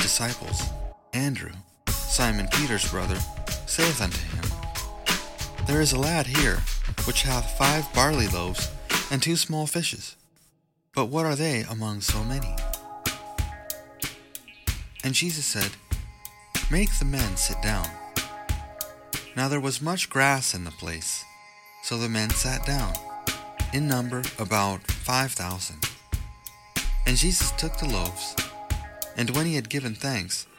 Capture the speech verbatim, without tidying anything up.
disciples, Andrew, Simon Peter's brother, saith unto him, There is a lad here, which hath five barley loaves and two small fishes. But what are they among so many? And Jesus said, Make the men sit down. Now there was much grass in the place, so the men sat down, in number about five thousand. And Jesus took the loaves, and when he had given thanks,